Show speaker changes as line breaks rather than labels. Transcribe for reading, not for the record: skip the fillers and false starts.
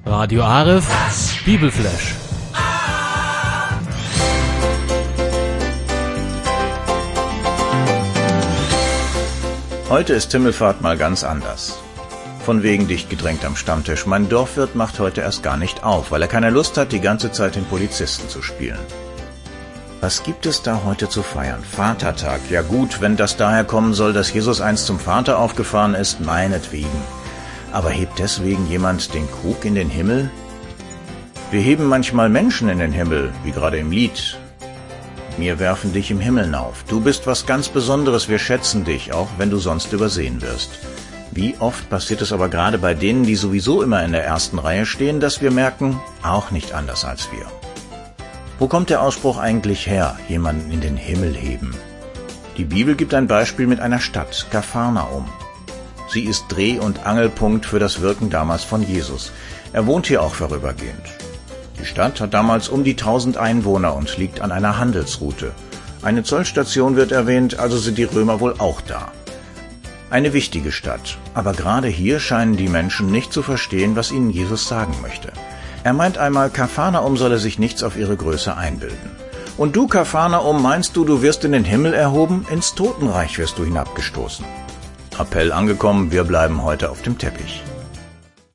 Radio Aref, Bibelflash.
Heute ist Himmelfahrt mal ganz anders. Von wegen dicht gedrängt am Stammtisch. Mein Dorfwirt macht heute erst gar nicht auf, weil er keine Lust hat, die ganze Zeit den Polizisten zu spielen. Was gibt es da heute zu feiern? Vatertag. Ja gut, wenn das daher kommen soll, dass Jesus einst zum Vater aufgefahren ist, meinetwegen. Aber hebt deswegen jemand den Krug in den Himmel? Wir heben manchmal Menschen in den Himmel, wie gerade im Lied. Wir werfen dich im Himmel auf. Du bist was ganz Besonderes, wir schätzen dich, auch wenn du sonst übersehen wirst. Wie oft passiert es aber gerade bei denen, die sowieso immer in der ersten Reihe stehen, dass wir merken, auch nicht anders als wir. Wo kommt der Ausspruch eigentlich her, jemanden in den Himmel heben? Die Bibel gibt ein Beispiel mit einer Stadt, Kapharnaum. Sie ist Dreh- und Angelpunkt für das Wirken damals von Jesus. Er wohnt hier auch vorübergehend. Die Stadt hat damals um die 1000 Einwohner und liegt an einer Handelsroute. Eine Zollstation wird erwähnt, also sind die Römer wohl auch da. Eine wichtige Stadt, aber gerade hier scheinen die Menschen nicht zu verstehen, was ihnen Jesus sagen möchte. Er meint einmal, Kapharnaum solle sich nichts auf ihre Größe einbilden. Und du, Kapharnaum, meinst du wirst in den Himmel erhoben? Ins Totenreich wirst du hinabgestoßen. Appell angekommen, wir bleiben heute auf dem Teppich.